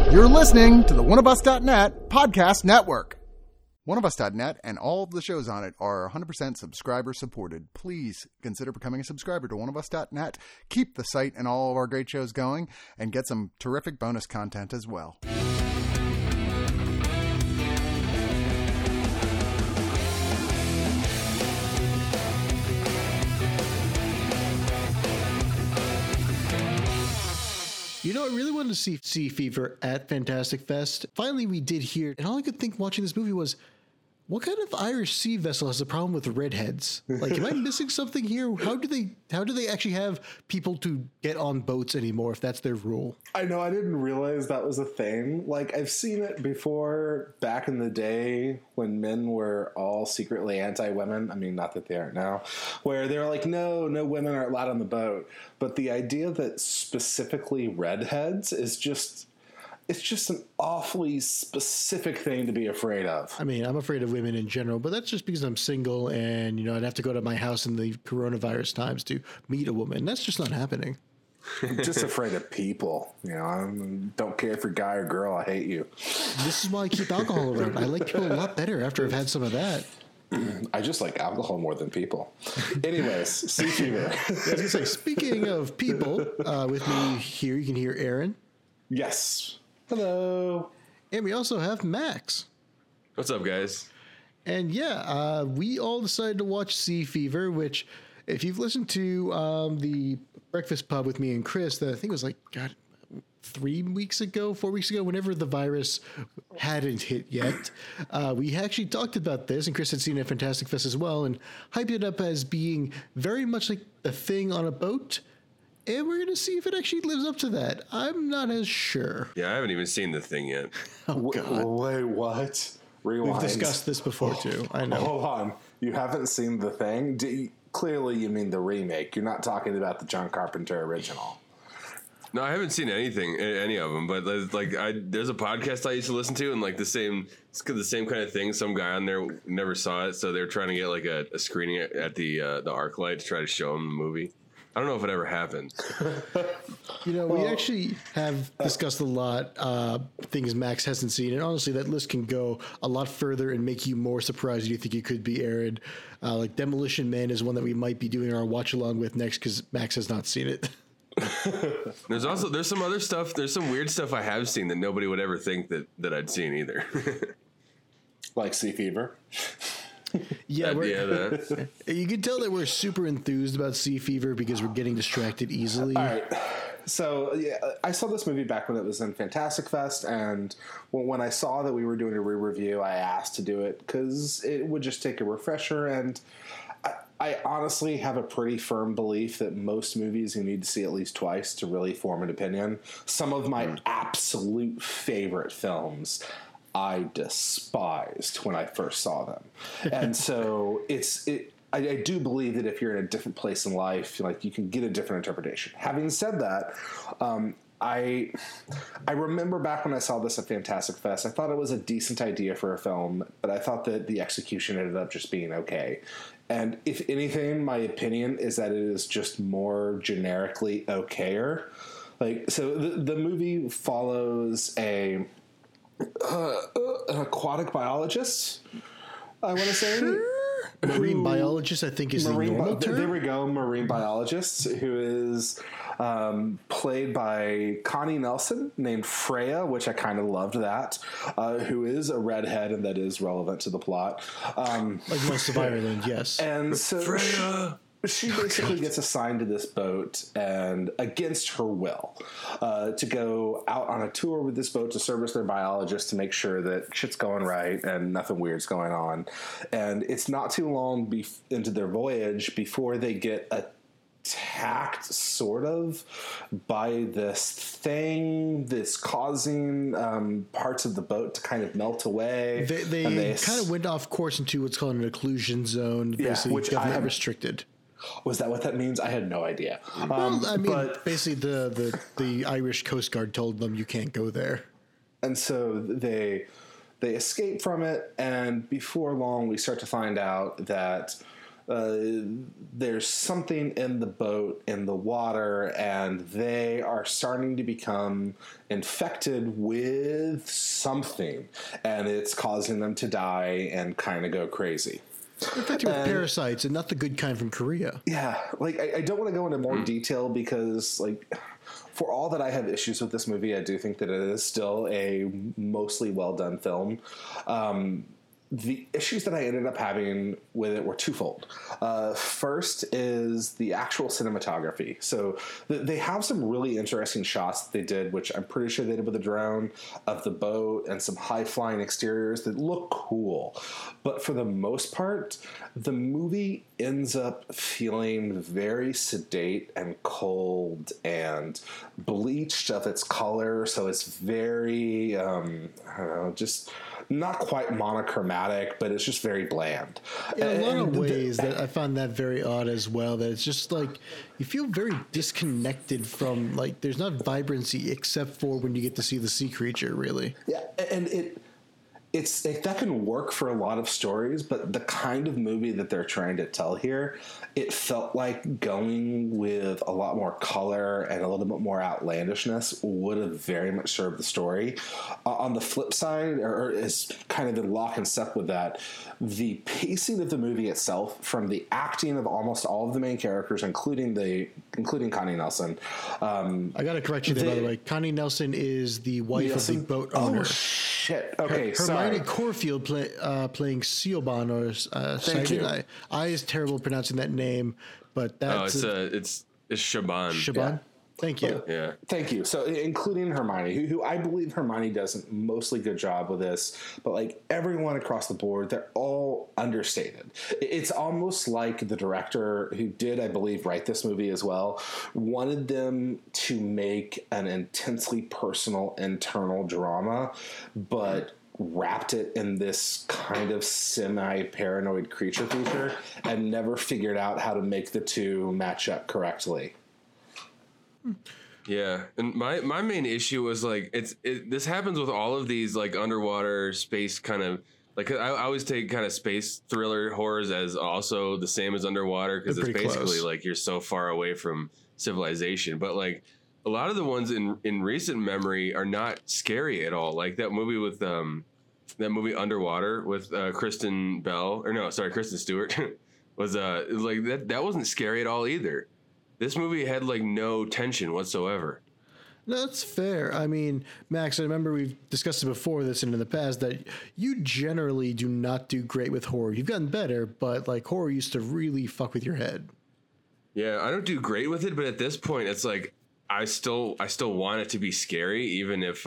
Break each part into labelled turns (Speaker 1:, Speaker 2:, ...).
Speaker 1: You're listening to the oneofus.net podcast network. Oneofus.net and all of the shows on it are 100% subscriber supported. Please consider becoming a subscriber to oneofus.net. Keep the site and all of our great shows going and get some terrific bonus content as well.
Speaker 2: You know, I really wanted to see Sea Fever at Fantastic Fest. Finally, we did here. And all I could think watching this movie was, what kind of Irish sea vessel has a problem with redheads? Like, am I missing something here? How do they actually have people to get on boats anymore if that's their rule?
Speaker 3: I know, I didn't realize that was a thing. Like, I've seen it before back in the day when men were all secretly anti-women. I mean, not that they aren't now. Where they're like, no women are allowed on the boat. But the idea that specifically redheads is just... It's just an awfully specific thing to be afraid of.
Speaker 2: I mean, I'm afraid of women in general, but that's just because I'm single and, you know, I'd have to go to my house in the coronavirus times to meet a woman. That's just not happening.
Speaker 3: I'm just afraid of people. You know, I don't care if you're guy or girl. I hate you.
Speaker 2: This is why I keep alcohol around. I like people a lot better after I've had some of that.
Speaker 3: I just like alcohol more than people. Anyways, Sea Fever.
Speaker 2: I was going to say, speaking of people, with me here, you can hear Aaron.
Speaker 3: Yes. Hello.
Speaker 2: And we also have Max.
Speaker 4: What's up, guys?
Speaker 2: And yeah, we all decided to watch Sea Fever, which, if you've listened to the Breakfast Pub with me and Chris, that I think it was like, 4 weeks ago, whenever the virus hadn't hit yet, we actually talked about this, and Chris had seen it at Fantastic Fest as well, and hyped it up as being very much like a thing on a boat. And we're going to see if it actually lives up to that. I'm not as sure.
Speaker 4: Yeah, I haven't even seen the thing yet.
Speaker 2: Oh, God.
Speaker 3: Wait, what? Rewind.
Speaker 2: We've discussed this before, too. I know.
Speaker 3: Hold on. You haven't seen the thing? Clearly, you mean the remake. You're not talking about the John Carpenter original.
Speaker 4: No, I haven't seen any of them. But like, there's a podcast I used to listen to, and like the same kind of thing. Some guy on there never saw it, so they're trying to get like a screening at the ArcLight to try to show him the movie. I don't know if it ever happened.
Speaker 2: You know, we actually have discussed a lot things Max hasn't seen, and honestly, that list can go a lot further and make you more surprised than you think you could be, Aaron. Like Demolition Man is one that we might be doing our watch along with next because Max has not seen it.
Speaker 4: There's some other stuff. There's some weird stuff I have seen that nobody would ever think that I'd seen either.
Speaker 3: Like Sea Fever.
Speaker 2: Yeah,
Speaker 4: that.
Speaker 2: You can tell that we're super enthused about Sea Fever because we're getting distracted easily.
Speaker 3: All right. So, yeah, I saw this movie back when it was in Fantastic Fest, and when I saw that we were doing a re-review, I asked to do it because it would just take a refresher, and I honestly have a pretty firm belief that most movies you need to see at least twice to really form an opinion. Some of my absolute favorite films I despised when I first saw them. And so I do believe that if you're in a different place in life, like you can get a different interpretation. Having said that, I remember back when I saw this at Fantastic Fest, I thought it was a decent idea for a film, but I thought that the execution ended up just being okay. And if anything, my opinion is that it is just more generically okayer. Like, so the movie follows an aquatic biologist, I want to say.
Speaker 2: Marine biologist, I think, is the normal term.
Speaker 3: There we go, marine biologist, who is played by Connie Nelson, named Freya, which I kind of loved that, who is a redhead, and that is relevant to the plot.
Speaker 2: Like most of Ireland, yes.
Speaker 3: And so
Speaker 4: Freya!
Speaker 3: She basically gets assigned to this boat, and against her will, to go out on a tour with this boat to service their biologist to make sure that shit's going right and nothing weird's going on. And it's not too long into their voyage before they get attacked, sort of, by this thing that's causing parts of the boat to kind of melt away.
Speaker 2: They kind of went off course into what's called an occlusion zone, basically
Speaker 3: which
Speaker 2: government restricted.
Speaker 3: Was that what that means? I had no idea.
Speaker 2: Well, I mean, basically the Irish Coast Guard told them you can't go there.
Speaker 3: And so they escape from it, and before long we start to find out that there's something in the boat, in the water, and they are starting to become infected with something, and it's causing them to die and kind of go crazy.
Speaker 2: Infected with parasites, and not the good kind from Korea.
Speaker 3: Yeah, like I don't want to go into more detail because, like, for all that I have issues with this movie, I do think that it is still a mostly well done film. The issues that I ended up having with it were twofold. First is the actual cinematography. So they have some really interesting shots that they did, which I'm pretty sure they did with a drone, of the boat and some high-flying exteriors that look cool. But for the most part, the movie ends up feeling very sedate and cold and bleached of its color. So it's very, I don't know, just not quite monochromatic, but it's just very bland.
Speaker 2: In a lot of ways, that I find that very odd as well. That it's just like you feel very disconnected from, like, there's not vibrancy except for when you get to see the sea creature. Really,
Speaker 3: yeah, and that can work for a lot of stories, but the kind of movie that they're trying to tell here, it felt like going with a lot more color and a little bit more outlandishness would have very much served the story. On the flip side, or is kind of in lock and step with that, the pacing of the movie itself, from the acting of almost all of the main characters, including Connie Nelson.
Speaker 2: I got to correct you there, by the way. Connie Nelson is the wife of the boat owner.
Speaker 3: Oh, shit. Okay,
Speaker 2: Hermione Corfield playing Siobhan, or
Speaker 3: Thank you.
Speaker 2: I is terrible pronouncing that name, but that's
Speaker 4: it's Shaban.
Speaker 2: Shaban.
Speaker 3: Yeah.
Speaker 2: Thank you.
Speaker 4: Yeah.
Speaker 3: Thank you. So, including Hermione, who I believe Hermione does a mostly good job with this, but like everyone across the board, they're all understated. It's almost like the director, who did, I believe, write this movie as well, wanted them to make an intensely personal internal drama, but wrapped it in this kind of semi-paranoid creature feature and never figured out how to make the two match up correctly.
Speaker 4: Yeah, and my main issue was like this happens with all of these like underwater space kind of, like, I always take kind of space thriller horrors as also the same as underwater, because it's basically
Speaker 2: close.
Speaker 4: like you're so far away from civilization. But like a lot of the ones in recent memory are not scary at all. Like that movie with that movie Underwater with Kristen Stewart was like that wasn't scary at all either. This movie had like no tension whatsoever.
Speaker 2: No, that's fair. I mean, Max, I remember we've discussed it before this and in the past that you generally do not do great with horror. You've gotten better, but like horror used to really fuck with your head.
Speaker 4: Yeah, I don't do great with it, but at this point, it's like I still want it to be scary, even if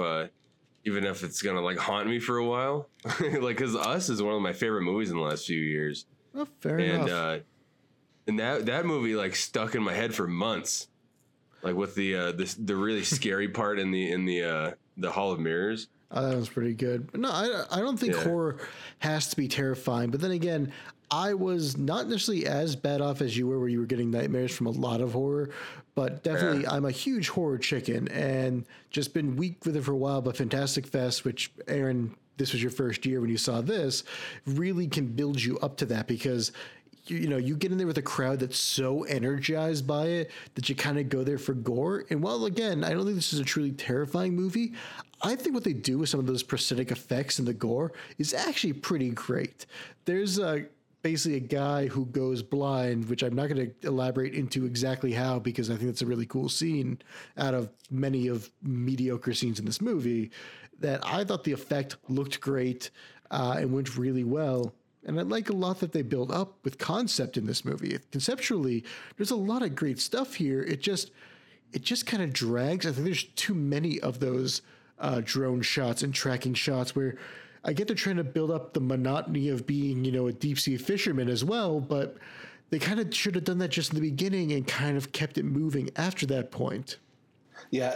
Speaker 4: it's gonna like haunt me for a while. Like, because Us is one of my favorite movies in the last few years.
Speaker 2: Oh, fair enough.
Speaker 4: And that movie like stuck in my head for months, like with the really scary part in the Hall of Mirrors.
Speaker 2: That was pretty good. But no, I don't think horror has to be terrifying. But then again, I was not necessarily as bad off as you were, where you were getting nightmares from a lot of horror. But definitely, I'm a huge horror chicken and just been weak with it for a while. But Fantastic Fest, which, Aaron, this was your first year when you saw this, really can build you up to that, because you get in there with a crowd that's so energized by it that you kind of go there for gore. And while, again, I don't think this is a truly terrifying movie, I think what they do with some of those prosthetic effects and the gore is actually pretty great. There's basically a guy who goes blind, which I'm not going to elaborate into exactly how, because I think it's a really cool scene out of many of mediocre scenes in this movie, that I thought the effect looked great and went really well. And I like a lot that they build up with concept in this movie. Conceptually, there's a lot of great stuff here. It just kind of drags. I think there's too many of those drone shots and tracking shots where I get they're trying to build up the monotony of being, a deep sea fisherman as well, but they kind of should have done that just in the beginning and kind of kept it moving after that point.
Speaker 3: Yeah,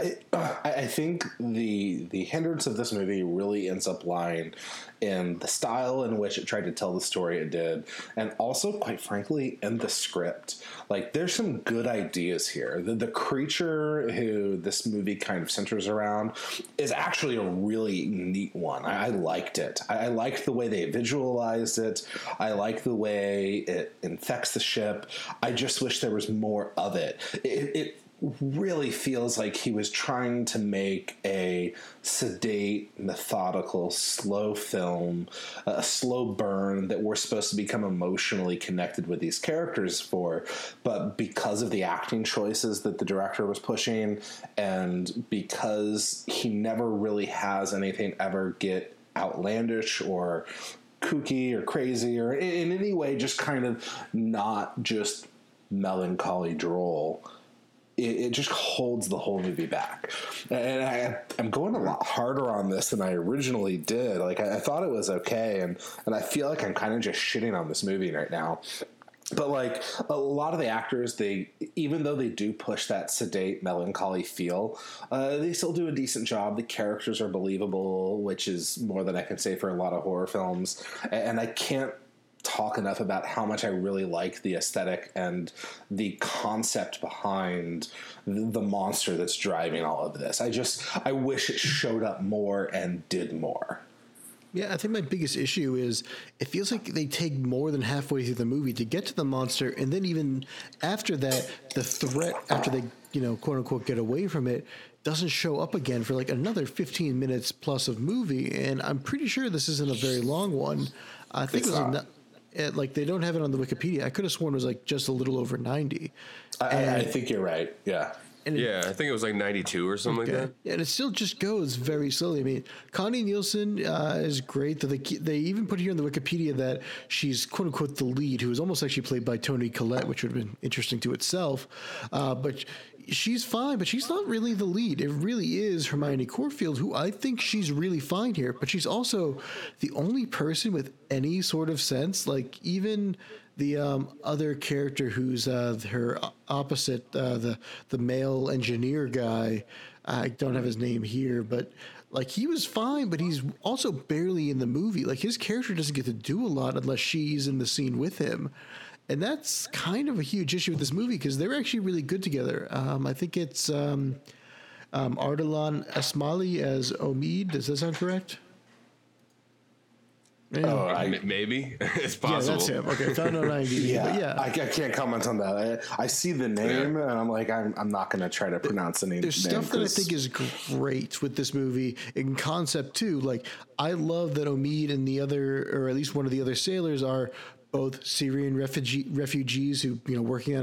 Speaker 3: I think the hindrance of this movie really ends up lying in the style in which it tried to tell the story it did, and also, quite frankly, in the script. Like, there's some good ideas here. The creature who this movie kind of centers around is actually a really neat one. I liked it. I liked the way they visualized it. I like the way it infects the ship. I just wish there was more of it. It really feels like he was trying to make a sedate, methodical, slow film, a slow burn that we're supposed to become emotionally connected with these characters for. But because of the acting choices that the director was pushing, and because he never really has anything ever get outlandish or kooky or crazy or in any way just kind of not just melancholy droll, it just holds the whole movie back. And I'm going a lot harder on this than I originally did. Like, I thought it was okay, and I feel like I'm kind of just shitting on this movie right now. But, like, a lot of the actors, even though they do push that sedate, melancholy feel, they still do a decent job. The characters are believable, which is more than I can say for a lot of horror films. And I can't talk enough about how much I really like the aesthetic and the concept behind the monster that's driving all of this. I wish it showed up more and did more.
Speaker 2: Yeah, I think my biggest issue is it feels like they take more than halfway through the movie to get to the monster, and then even after that, the threat, after they, quote unquote, get away from it, doesn't show up again for like another 15 minutes plus of movie. And I'm pretty sure this isn't a very long one. I think like they don't have it on the Wikipedia. I could have sworn it was like just a little over 90.
Speaker 3: I think you're right. Yeah.
Speaker 4: I think it was like 92 or something like that.
Speaker 2: Yeah, and it still just goes very slowly. I mean, Connie Nielsen is great. They even put here in the Wikipedia that she's quote unquote the lead, who was almost actually played by Toni Collette, which would have been interesting to itself. But she's fine, but she's not really the lead. It really is Hermione Corfield, who I think she's really fine here. But she's also the only person with any sort of sense. Like, even the other character who's her opposite, the male engineer guy, I don't have his name here, but like, he was fine, but he's also barely in the movie. Like, his character doesn't get to do a lot unless she's in the scene with him. And that's kind of a huge issue with this movie, because they're actually really good together. I think it's Ardalan Asmali as Omid. Does that sound correct?
Speaker 4: Maybe. It's possible.
Speaker 2: Yeah, that's him. Okay, found on IMDb.
Speaker 3: Yeah, I can't comment on that. I see the name, and I'm like, I'm not going to try to pronounce the name.
Speaker 2: There's stuff that I think is great with this movie in concept too. Like, I love that Omid and the other, or at least one of the other sailors, are both Syrian refugees who, working on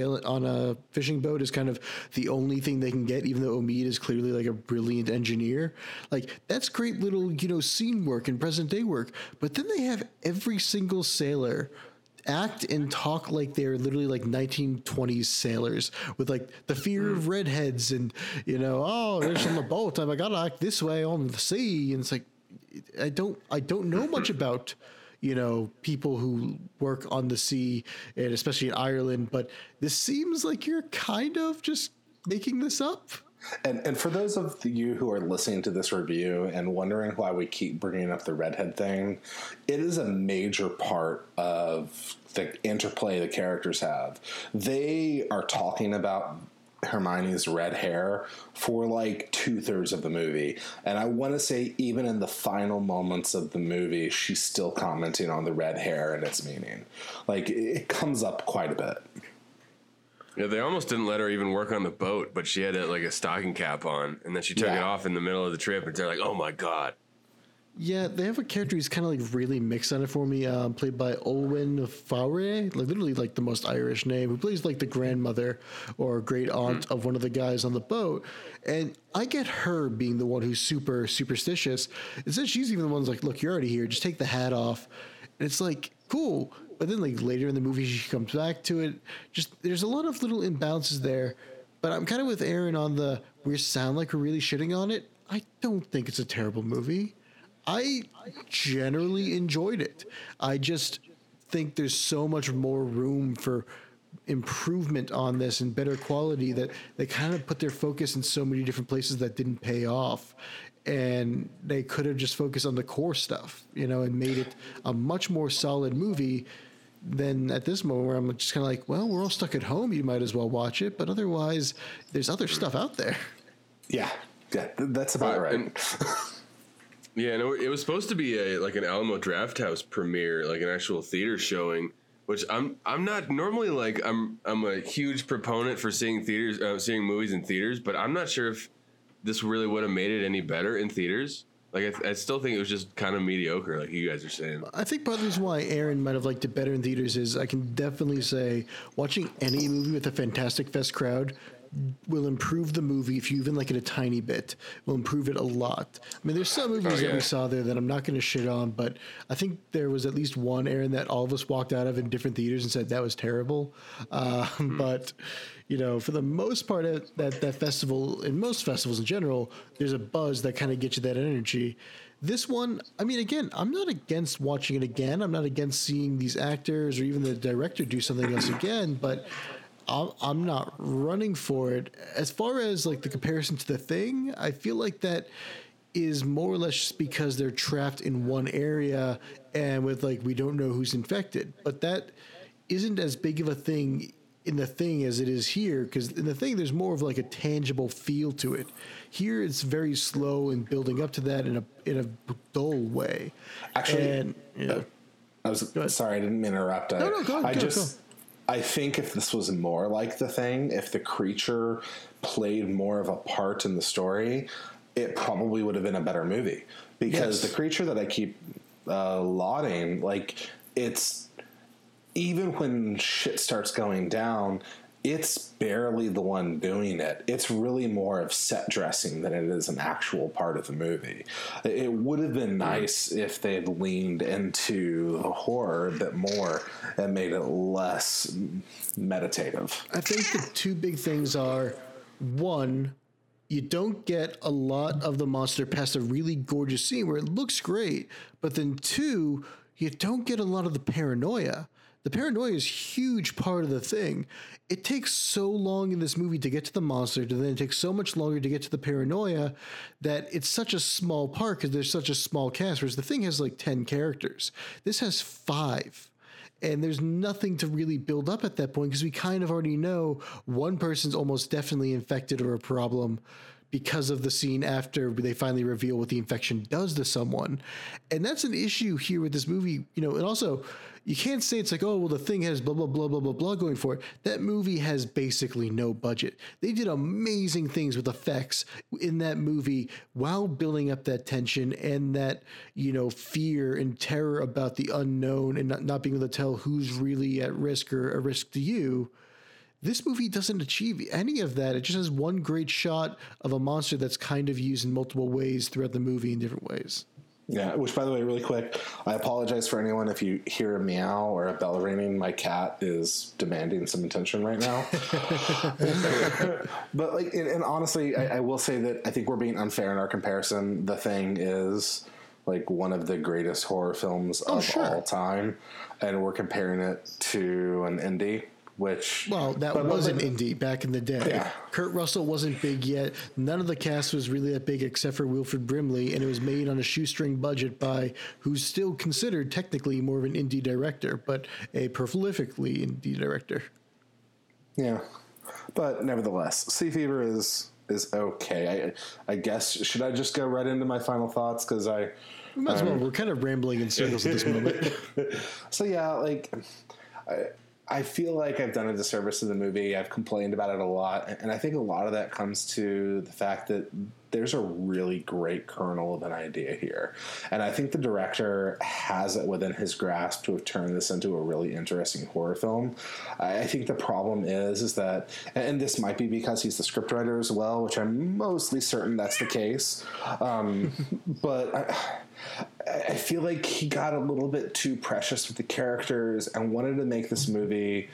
Speaker 2: a fishing boat is kind of the only thing they can get, even though Omid is clearly like a brilliant engineer. Like, that's great little, scene work and present day work. But then they have every single sailor act and talk like they're literally like 1920s sailors with like the fear of redheads and, there's on the boat, I gotta act this way on the sea. And it's like, I don't know much about people who work on the sea, and especially in Ireland, but this seems like you're kind of just making this up.
Speaker 3: And for those of you who are listening to this review and wondering why we keep bringing up the redhead thing, it is a major part of the interplay the characters have. They are talking about Hermione's red hair for like 2/3 of the movie, and I want to say even in the final moments of the movie, she's still commenting on the red hair and its meaning. Like, it comes up quite a bit.
Speaker 4: Yeah, they almost didn't let her even work on the boat, but she had a stocking cap on, and then she took it off in the middle of the trip, and they're like, "Oh my god."
Speaker 2: Yeah, they have a character who's kind of like really mixed on it for me, played by Olwen Fawry, like literally like the most Irish name, who plays like the grandmother or great aunt of one of the guys on the boat. And I get her being the one who's super superstitious. Instead, she's even the one who's like, look, you're already here, just take the hat off. And it's like, cool. But then like later in the movie, she comes back to it. Just, there's a lot of little imbalances there. But I'm kind of with Aaron on we sound like we're really shitting on it. I don't think it's a terrible movie. I generally enjoyed it. I just think there's so much more room for improvement on this and better quality that they kind of put their focus in so many different places that didn't pay off. And they could have just focused on the core stuff, and made it a much more solid movie than at this moment where I'm just kind of like, well, we're all stuck at home. You might as well watch it. But otherwise, there's other stuff out there.
Speaker 3: Yeah, that's about right.
Speaker 4: Yeah, no, it was supposed to be an Alamo Drafthouse premiere, like an actual theater showing, which I'm not normally like I'm a huge proponent for seeing movies in theaters, but I'm not sure if this really would have made it any better in theaters. Like I still think it was just kind of mediocre, like you guys are saying.
Speaker 2: I think part of the reason why Aaron might have liked it better in theaters is I can definitely say watching any movie with a Fantastic Fest crowd will improve the movie if you even like it a tiny bit. Will improve it a lot. I mean, there's some movies that we saw there that I'm not going to shit on, but I think there was at least one, Aaron, that all of us walked out of in different theaters and said that was terrible. But for the most part, at that festival, in most festivals in general, there's a buzz that kind of gets you that energy. This one, I mean, again, I'm not against watching it again. I'm not against seeing these actors or even the director do something else again, but I'm not running for it. As far as like the comparison to The Thing, I feel like that is more or less just because they're trapped in one area and with we don't know who's infected. But that isn't as big of a thing in The Thing as it is here, because in The Thing there's more of a tangible feel to it. Here it's very slow and building up to that in a dull way.
Speaker 3: Actually, I was sorry, I didn't interrupt.
Speaker 2: No, go ahead.
Speaker 3: I think if this was more like The Thing, if the creature played more of a part in the story, it probably would have been a better movie. Because the creature that I keep lauding, it's even when shit starts going down, it's barely the one doing it. It's really more of set dressing than it is an actual part of the movie. It would have been nice if they had leaned into the horror a bit more and made it less meditative.
Speaker 2: I think the two big things are, one, you don't get a lot of the monster past a really gorgeous scene where it looks great, but then two, you don't get a lot of the paranoia. The paranoia is a huge part of the thing. It takes so long in this movie to get to the monster, and then it takes so much longer to get to the paranoia that it's such a small part because there's such a small cast, whereas The Thing has 10 characters. This has 5. And there's nothing to really build up at that point because we kind of already know one person's almost definitely infected or a problem because of the scene after they finally reveal what the infection does to someone. And that's an issue here with this movie, and also you can't say it's oh, well, The Thing has blah, blah, blah, blah, blah, blah going for it. That movie has basically no budget. They did amazing things with effects in that movie while building up that tension and that, fear and terror about the unknown and not being able to tell who's really at risk or a risk to you. This movie doesn't achieve any of that. It just has one great shot of a monster that's kind of used in multiple ways throughout the movie in different ways.
Speaker 3: Yeah, which, by the way, really quick, I apologize for anyone if you hear a meow or a bell ringing. My cat is demanding some attention right now. But, and honestly, I will say that I think we're being unfair in our comparison. The Thing is, one of the greatest horror films of all time, and we're comparing it to an indie.
Speaker 2: That was an indie back in the day.
Speaker 3: Yeah.
Speaker 2: Kurt Russell wasn't big yet. None of the cast was really that big except for Wilford Brimley, and it was made on a shoestring budget by who's still considered technically more of an indie director, but a prolifically indie director.
Speaker 3: Yeah, but nevertheless, Sea Fever is okay. I guess, should I just go right into my final thoughts? Because
Speaker 2: might as well. We're kind of rambling in circles at this moment.
Speaker 3: So yeah, I feel like I've done a disservice to the movie. I've complained about it a lot. And I think a lot of that comes to the fact that there's a really great kernel of an idea here. And I think the director has it within his grasp to have turned this into a really interesting horror film. I think the problem is that, and this might be because he's the scriptwriter as well, which I'm mostly certain that's the case. But I feel like he got a little bit too precious with the characters and wanted to make this movie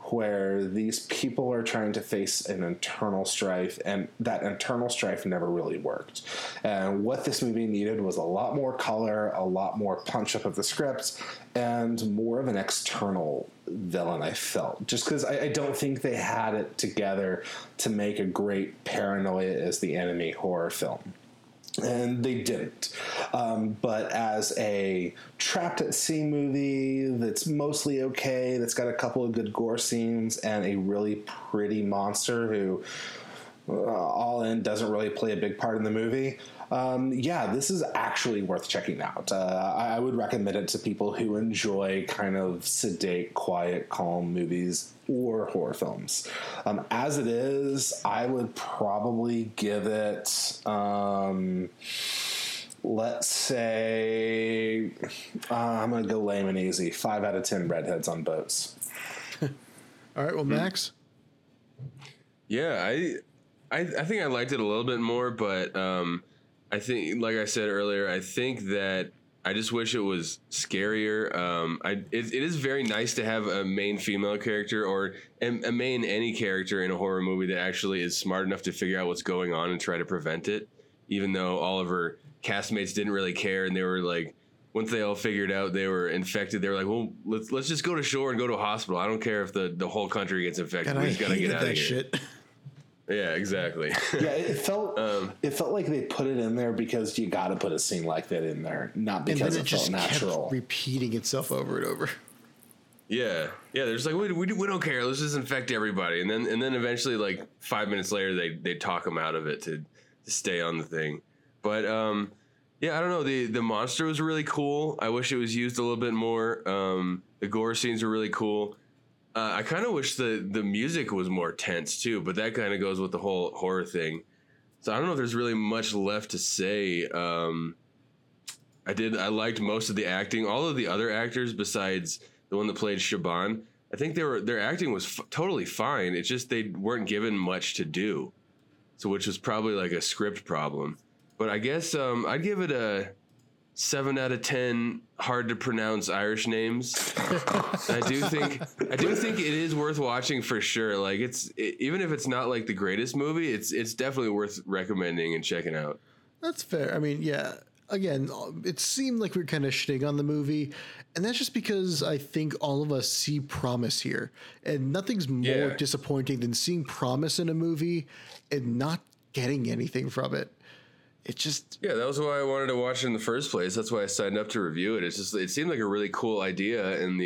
Speaker 3: where these people are trying to face an internal strife, and that internal strife never really worked. And what this movie needed was a lot more color, a lot more punch up of the script, and more of an external villain, I felt. Just because I don't think they had it together to make a great Paranoia is the Enemy horror film. And they didn't. But as a trapped at sea movie that's mostly okay, that's got a couple of good gore scenes and a really pretty monster who, all in, doesn't really play a big part in the movie, this is actually worth checking out. I would recommend it to people who enjoy kind of sedate, quiet, calm movies or horror films. As it is, I would probably give it, let's say, I'm going to go lame and easy. 5 out of 10 redheads on boats.
Speaker 2: All right, well, Max?
Speaker 4: Yeah, I think I liked it a little bit more, but I think, like I said earlier, I think that I just wish it was scarier. It is very nice to have a main female character or a main any character in a horror movie that actually is smart enough to figure out what's going on and try to prevent it, even though all of her castmates didn't really care, and they were like, once they all figured out they were infected, they were like, well, let's just go to shore and go to a hospital. I don't care if the whole country gets infected.
Speaker 2: And
Speaker 4: we just got to get out of here.
Speaker 2: Shit.
Speaker 4: Yeah, exactly.
Speaker 3: Yeah, it felt like they put it in there because you got to put a scene like that in there, not because it felt natural.
Speaker 2: Kept repeating itself over and over.
Speaker 4: Yeah. They're just like, we don't care. Let's just infect everybody, and then eventually, like 5 minutes later, they talk them out of it to stay on the thing. But I don't know. The monster was really cool. I wish it was used a little bit more. The gore scenes were really cool. I kind of wish the music was more tense too, but that kind of goes with the whole horror thing. So I don't know if there's really much left to say. I liked most of the acting. All of the other actors besides the one that played Shaban, I think their acting was totally fine. It's just they weren't given much to do, so which was probably like a script problem. But I guess I'd give it a 7 out of 10 hard to pronounce Irish names. I do think it is worth watching for sure. Like even if it's not like the greatest movie, it's definitely worth recommending and checking out.
Speaker 2: That's fair. I mean, yeah. Again, it seemed like we were kind of shitting on the movie, and that's just because I think all of us see promise here, and nothing's more disappointing than seeing promise in a movie and not getting anything from it. It just
Speaker 4: that was why I wanted to watch it in the first place. That's why I signed up to review it. It seemed like a really cool idea, and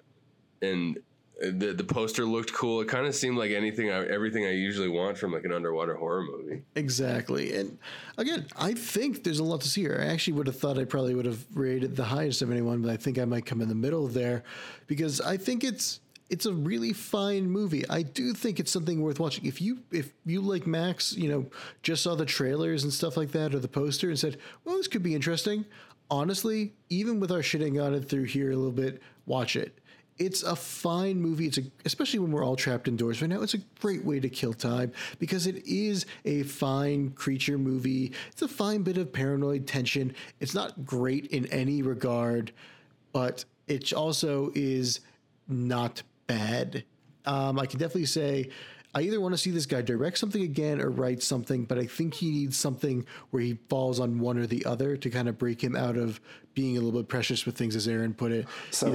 Speaker 4: the poster looked cool. It kind of seemed like everything I usually want from like an underwater horror movie.
Speaker 2: Exactly. And again, I think there's a lot to see here. I actually would have thought I probably would have rated the highest of anyone, but I think I might come in the middle there because I think it's a really fine movie. I do think it's something worth watching. If you like Max, just saw the trailers and stuff like that or the poster and said, well, this could be interesting. Honestly, even with our shitting on it through here a little bit, watch it. It's a fine movie. Especially when we're all trapped indoors right now, it's a great way to kill time because it is a fine creature movie. It's a fine bit of paranoid tension. It's not great in any regard, but it also is not bad. I can definitely say I either want to see this guy direct something again or write something, but I think he needs something where he falls on one or the other to kind of break him out of being a little bit precious with things, as Aaron put it.
Speaker 3: So,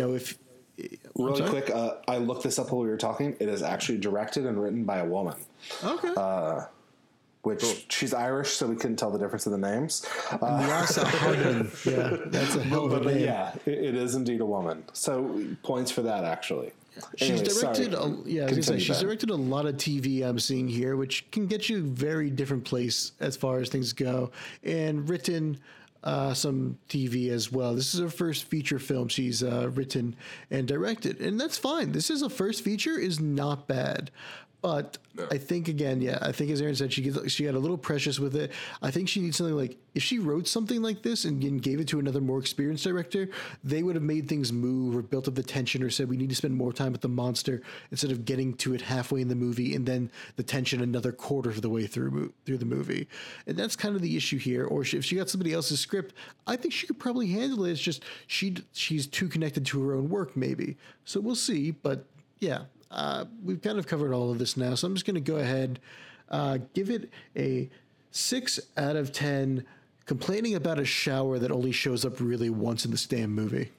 Speaker 3: really quick, I looked this up while we were talking. It is actually directed and written by a woman.
Speaker 2: Okay.
Speaker 3: Which she's Irish, so we couldn't tell the difference in the names.
Speaker 2: Nyasa Hardin. Yeah, that's a hell of a name.
Speaker 3: Yeah, it is indeed a woman. So points for that, actually.
Speaker 2: She's directed. She's directed a lot of TV I'm seeing here, which can get you a very different place as far as things go, and written some TV as well. This is her first feature film she's written and directed, and that's fine. This is a first feature, is not bad. But I think, again, I think as Aaron said, she got a little precious with it. I think she needs something like, if she wrote something like this and gave it to another more experienced director, they would have made things move or built up the tension or said, we need to spend more time with the monster instead of getting to it halfway in the movie and then the tension another quarter of the way through the movie. And that's kind of the issue here. Or if she got somebody else's script, I think she could probably handle it. It's just she's too connected to her own work, maybe. So we'll see. But yeah. we've kind of covered all of this now, so I'm just going to go ahead, give it a 6 out of 10, complaining about a shower that only shows up really once in this damn movie.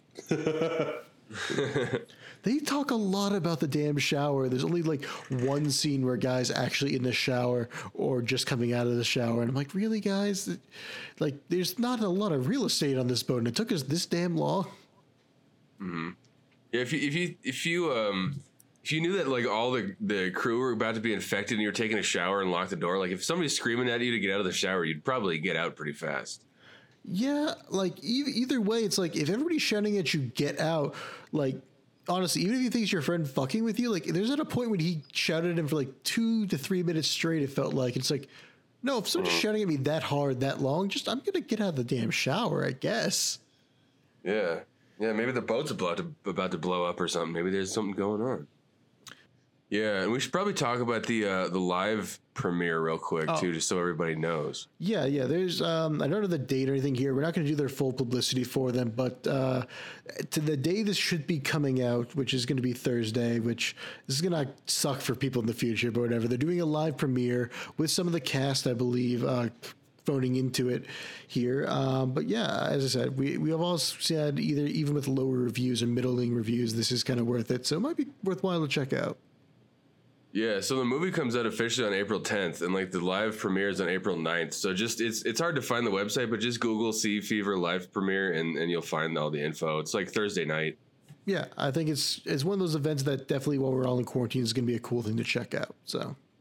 Speaker 2: They talk a lot about the damn shower. There's only like one scene where guys actually in the shower or just coming out of the shower. And I'm like, really, guys? Like, there's not a lot of real estate on this boat, and it took us this damn long.
Speaker 4: Mm-hmm. Yeah, if you knew that like all the crew were about to be infected and you're taking a shower and lock the door, like if somebody's screaming at you to get out of the shower, you'd probably get out pretty fast.
Speaker 2: Yeah, like either way, it's like if everybody's shouting at you, get out. Like, honestly, even if you think it's your friend fucking with you, like there's at a point when he shouted at him for like 2 to 3 minutes straight. It felt like it's like, no, if someone's shouting at me that hard, that long, I'm gonna get out of the damn shower, I guess.
Speaker 4: Yeah, maybe the boat's about to blow up or something. Maybe there's something going on. Yeah, and we should probably talk about the live premiere real quick too, just so everybody knows. Yeah.
Speaker 2: There's I don't know the date or anything here. We're not going to do their full publicity for them, but to the day this should be coming out, which is going to be Thursday, which is going to suck for people in the future, but whatever. They're doing a live premiere with some of the cast, I believe, phoning into it here. But yeah, as I said, we have all said even with lower reviews and middling reviews, this is kind of worth it. So it might be worthwhile to check out.
Speaker 4: Yeah, so the movie comes out officially on April 10th, and like the live premiere is on April 9th. So just it's hard to find the website, but just Google Sea Fever live premiere, and you'll find all the info. It's like Thursday night.
Speaker 2: Yeah, I think it's one of those events that definitely while we're all in quarantine is going to be a cool thing to check out. So